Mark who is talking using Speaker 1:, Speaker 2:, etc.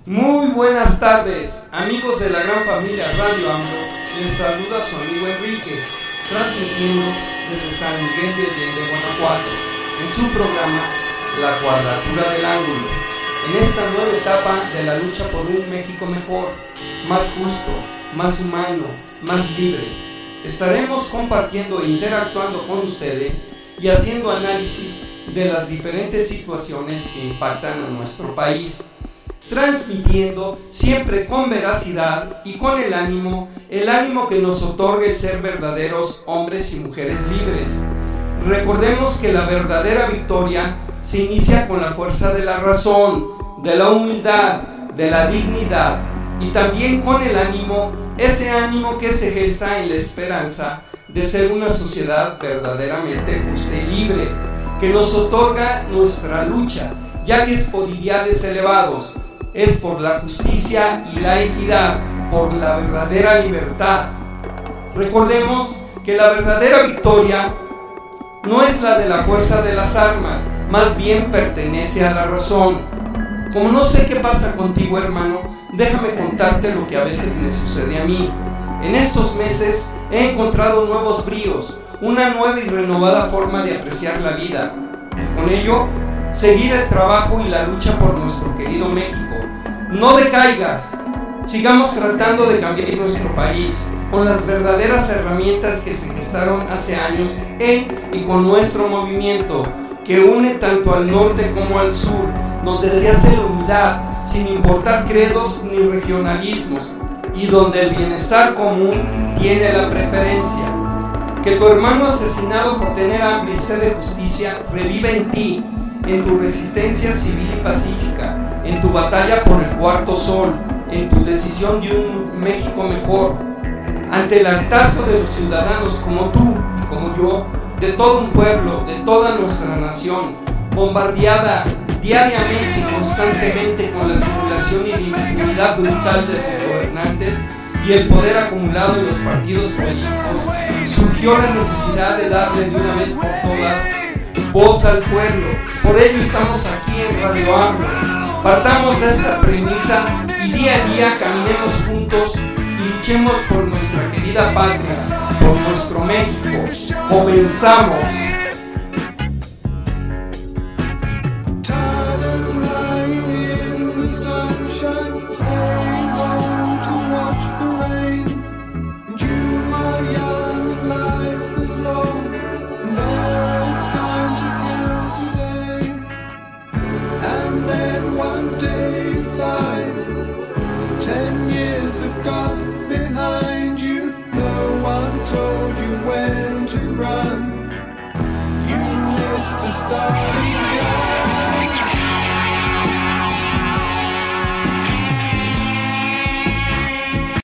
Speaker 1: Muy buenas tardes, amigos de la gran familia Radio AMLO. Les saluda su amigo Enrique, transmitiendo desde San Miguel de Allende, Guanajuato, en su programa La Cuadratura del Ángulo, en esta nueva etapa de la lucha por un México mejor, más justo, más humano, más libre. Estaremos compartiendo e interactuando con ustedes y haciendo análisis de las diferentes situaciones que impactan a nuestro país, transmitiendo siempre con veracidad y con el ánimo que nos otorga el ser verdaderos hombres y mujeres libres. Recordemos que la verdadera victoria se inicia con la fuerza de la razón, de la humildad, de la dignidad y también con el ánimo, ese ánimo que se gesta en la esperanza de ser una sociedad verdaderamente justa y libre, que nos otorga nuestra lucha, ya que es por ideales elevados, es por la justicia y la equidad, por la verdadera libertad. Recordemos que la verdadera victoria no es la de la fuerza de las armas, más bien pertenece a la razón. Como no sé qué pasa contigo, hermano, déjame contarte lo que a veces me sucede a mí. En estos meses he encontrado nuevos bríos, una nueva y renovada forma de apreciar la vida, y con ello seguir el trabajo y la lucha por nuestro querido México. No decaigas, sigamos tratando de cambiar nuestro país con las verdaderas herramientas que se gestaron hace años en y con nuestro movimiento, que une tanto al norte como al sur, donde se hace la unidad sin importar credos ni regionalismos, y donde el bienestar común tiene la preferencia. Que tu hermano asesinado por tener hambre y sed de justicia reviva en ti, en tu resistencia civil y pacífica, en tu batalla por el cuarto sol, en tu decisión de un México mejor, ante el hartazgo de los ciudadanos como tú y como yo, de todo un pueblo, de toda nuestra nación, bombardeada diariamente y constantemente con la simulación y la impunidad brutal de sus gobernantes y el poder acumulado en los partidos políticos, surgió la necesidad de darle de una vez por todas voz al pueblo. Por ello estamos aquí en Radio AMLO. Partamos de esta premisa y día a día caminemos juntos y luchemos por nuestra querida patria, por nuestro México. ¡Comenzamos!
Speaker 2: Start